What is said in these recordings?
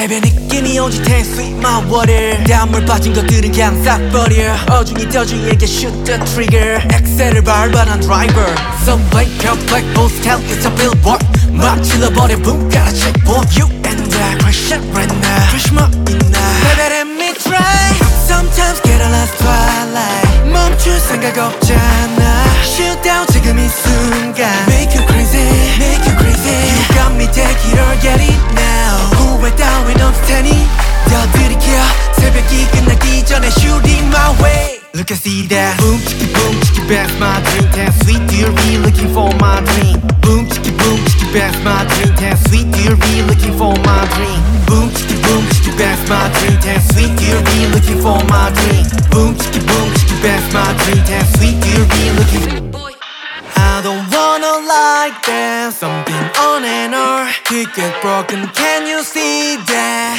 Baby 느낌이 오지 ten sweet my water 단물 빠진 것들은 그냥 싹 버려 어중이 떠중이에게 shoot the trigger 엑셀을 밟아 난 driver So black black bull style it's a billboard 막 질러버려 boom gotta check for you and I crash it right now Crash my inner Baby let me try Sometimes get a last twilight 멈출 생각 없잖아 Shoot down 지금 이 순간 Make you crazy Make you crazy You got me take it or get it now 후회 따윈 없을 테니 더 들이켜 새벽이 끝나기 전에 shooting my way Look and see that boom chickie that's my dream Tan sweet do you really looking for my dream boom chickie that's my dream Tan sweet do you really looking for my dream boom chickie that's my dream Tan sweet do you really looking for my dream boom chickie that's my dream Tan sweet do you really looking I don't wanna like that something on and on could get broken can you see that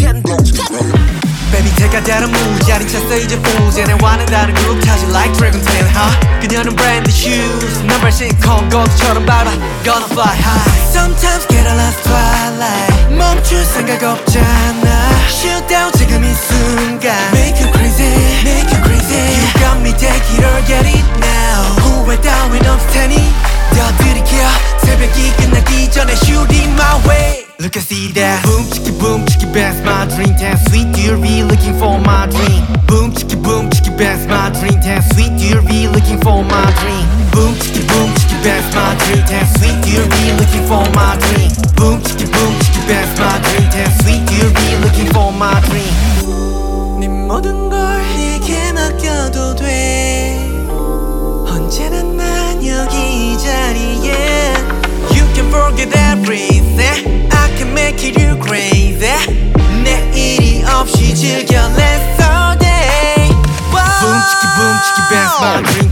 Baby 제가 다른 무자리 찼어 이제 fools 얘네와는 다른 그룹 타지 like Dragon Tail 그녀는 branded shoes 난 발신 콩고처럼 밟아 Gonna fly high Sometimes get a last twilight 멈출 생각 없잖아 Shoot down 지금 이 순간 Make you crazy Make you crazy You got me take it or get it now 후회 따윈 없을 테니 더 들이켜 새벽이 끝나기 전에 shooting my way Look and see that boom chickie that's my dream Tan sweet do you really looking for my dream boom chickie that's my dream Tan sweet do you really looking for my dream boom chickie that's my dream Tan sweet do you really looking for my dream boom chickie that's my dream Tan sweet do you really looking for my dream 네 모든 걸 내게 맡겨도 돼 언제나 난 여기 이 자리에 You can forget everything I can make it you crazy 내일이 없이 즐겨 Let's all day Boom chickie that's my dream